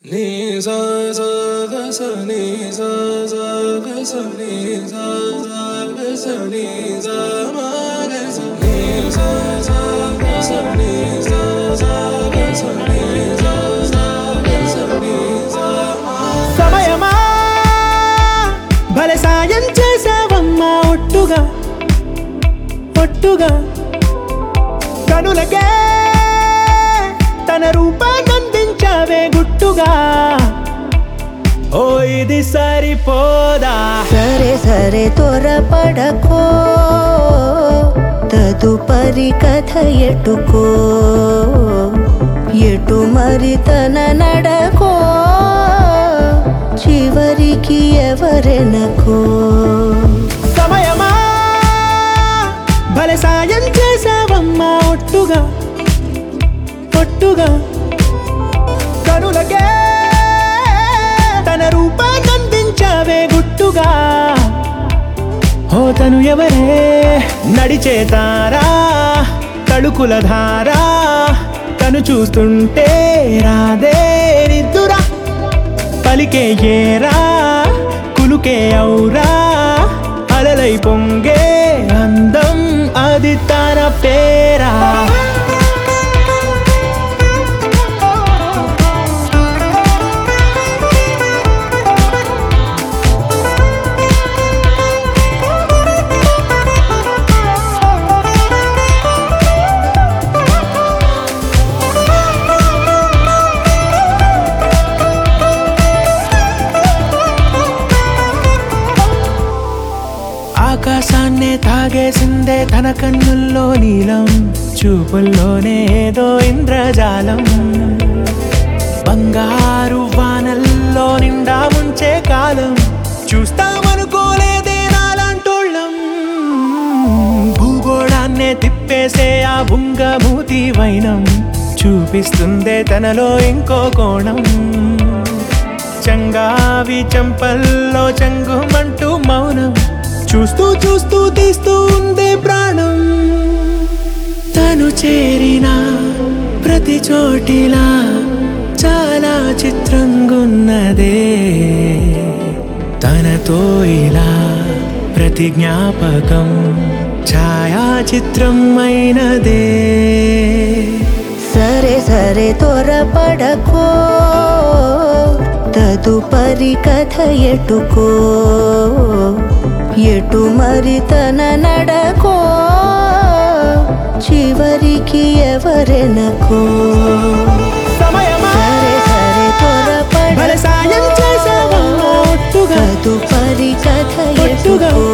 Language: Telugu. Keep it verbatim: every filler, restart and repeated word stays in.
Ni sa sa ga sa ni sa sa ga sa ni sa sa ga sa ni sa ma ga sa ni sa sa ga sa ni sa sa ga sa ni sa sa ga sa ni sa ma సమయమా భలే సాయం చేసావమ్మా ఒట్టుగా ఒట్టుగా కనులకే తన రూపాన్నందించావే గుట్టుగా ఓ ఇది సరిపోదా సరే సరే త్వరపడకో తదుపరి కథ ఎటుకో ఎటు మరి తన నడకో చివరికి ఎవరెనకో సమయమా భలే సాయం చేసావమ్మా ఒట్టుగా ఒట్టుగా కనులకే తన రూపాన్నందించావే గుట్టుగా ఓ తను ఎవరే నడిచే తారా తళుకుల ధారా తను చూస్తుంటే రాదే నిద్దురా పలికే ఏరా కులుకే ఔరా అలలై పొంగే అందం అది తన పేరా ఆకాశాన్నే తాగేసిందే తన కన్నుల్లో నీలం చూపుల్లోనే ఏదో ఇంద్రజాలం బంగారు వానల్లో నిండా ఉంచే కాలం చూస్తామనుకోలేదే నాలాంటోళ్ళం భూగోళాన్నే తిప్పేసే ఆ బుంగమూతి వైనం చూపిస్తుందే తనలో ఇంకో కోణం చంగావి చంపల్లో చంగుమంటూ మౌనం చూస్తూ చూస్తూ తీస్తూ ఉందే ప్రాణం తను చేరిన ప్రతి చోటిలా చాలా చిత్రంగున్నదే తనతో ఇలా ప్రతి జ్ఞాపకం ఛాయాచిత్రం అయినదే సరే సరే త్వరపడకో తదుపరి కథ ఎటుకో ఎటు మరి తన నడకో చివరికి ఎవరెనకో సమయమా సరే సరే భలే సాయం త్వరపడకో చేసావమ్మా ఒట్టుగా తదుపరి కథ ఒట్టుగా ఎటుకో